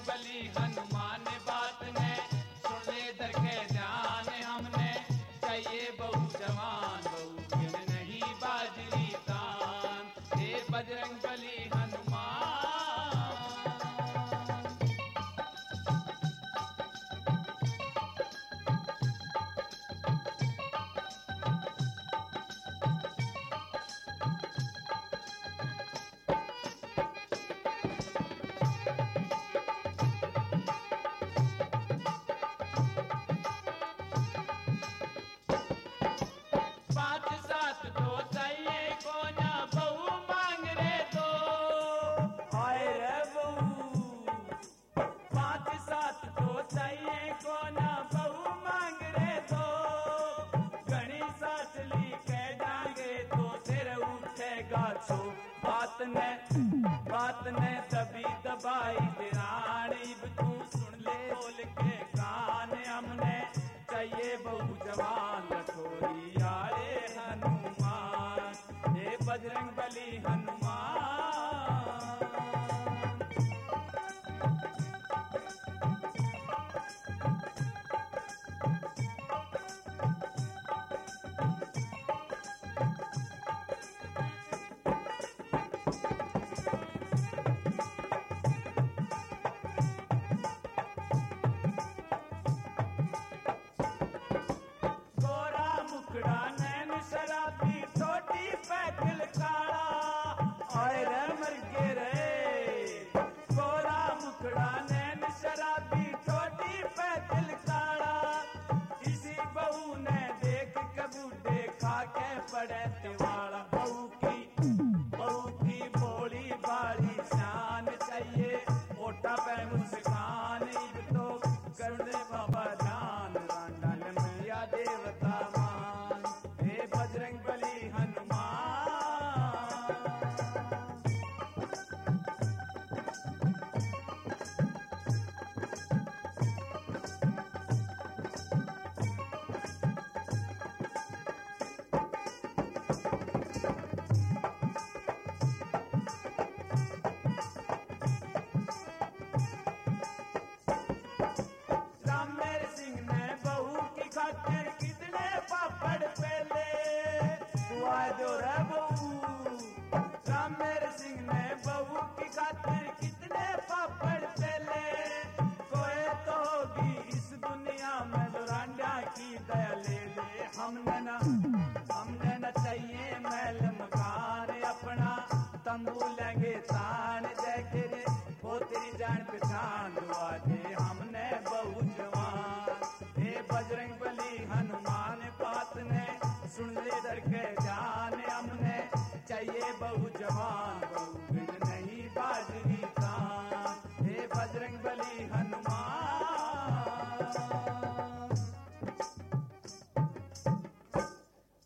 बली हनुमान बात ने सुन ले दर के ध्यान हमने चाहिए बहु जवान बहु बिन नहीं बाजरी तान हे बजरंग बली हनुमान। बात ने दबी दबाई दिरानी तू सुन ले बोल के कान हमने चाहिए बहु जवान रखोरी आए हनुमान हे बजरंग बली हनुमान। पड़े तिवाड़ा बहू की बोली बारी शान चाहिए ओटा पे मुस्कान तो करने बाबा जान रांडल मैया देवता मान हे बजरंग बली हनुमान। सिंह ने बहू की खातिर कितने पापड़ पेले कोई तो होगी इस दुनिया में जो रांडा की दया ले ले हमने न चाहिए महल मकान अपना तंबू लेंगे तान देखे रे हो तेरी जान पहचान दुआ दे हमने बहु जवान हे बजरंग बली हनुमान बात ने सुन ले दर के जान हमने चाहिए बहु जवान बहु